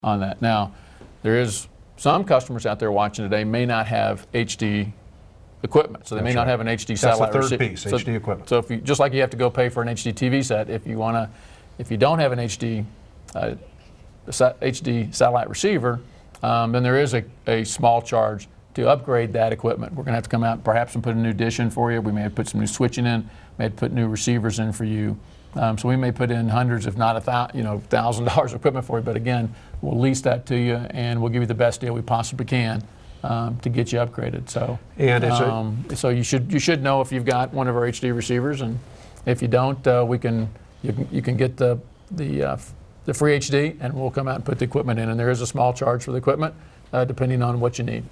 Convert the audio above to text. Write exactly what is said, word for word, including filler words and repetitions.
on that. Now, there is some customers out there watching today may not have H D equipment, so they That's may not right. have an H D That's satellite the third receiver. piece, so, H D equipment. So if you, just like you have to go pay for an H D T V set, if you want to, if you don't have an H D uh, H D satellite receiver, um, then there is a, a small charge to upgrade that equipment. We're going to have to come out perhaps and put a new dish in for you. We may have put some new switching in, may have put new receivers in for you. Um, so we may put in hundreds, if not a thousand, you know, thousand dollars of equipment for you. But again, we'll lease that to you, and we'll give you the best deal we possibly can um, to get you upgraded. So, and it's um, so you should you should know if you've got one of our H D receivers, and if you don't, uh, we can you can you can get the the uh, the free H D, and we'll come out and put the equipment in. And there is a small charge for the equipment, uh, depending on what you need.